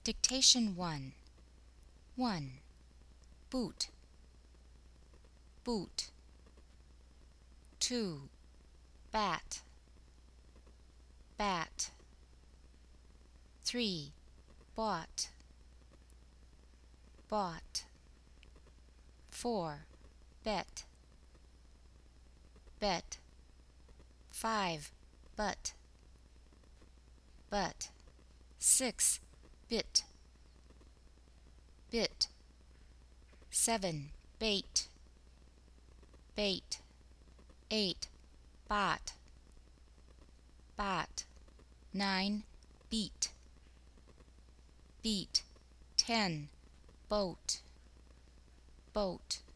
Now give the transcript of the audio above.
Dictation 1. 1. Boot, boot. 2. Bat, bat. 3. Bought, bought. 4. Bet, bet. 5. But, but. 6. Bit, bit. 7. Bait, bait. 8. Bot, bot. 9. Beat, beat. 10. Boat, boat.